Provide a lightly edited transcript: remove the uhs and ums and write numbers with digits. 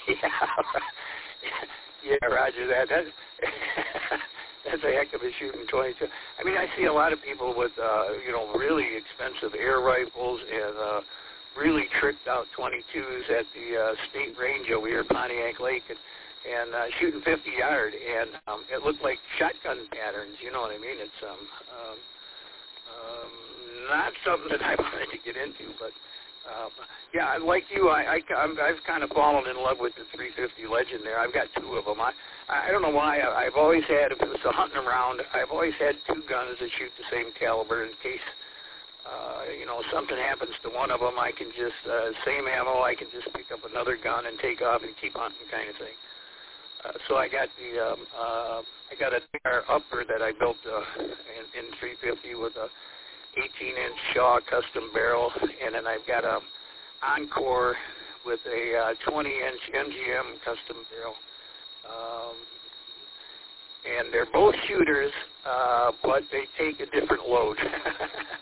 Yeah, Roger that. That's a heck of a shooting 22. I mean, I see a lot of people with, really expensive air rifles and really tricked out 22s at the state range over here, Pontiac Lake, and shooting 50 yard, and it looked like shotgun patterns. You know what I mean? It's not something that I wanted to get into, but yeah, like you, I've kind of fallen in love with the 350 Legend there. I've got two of them. I don't know why. I've always had, if it was a hunting around, I've always had two guns that shoot the same caliber in case, something happens to one of them. I can just, same ammo, I can just pick up another gun and take off and keep hunting kind of thing. So I got I got a upper that I built in 350 with a 18-inch Shaw custom barrel, and then I've got a Encore with a 20-inch MGM custom barrel. And they're both shooters, but they take a different load.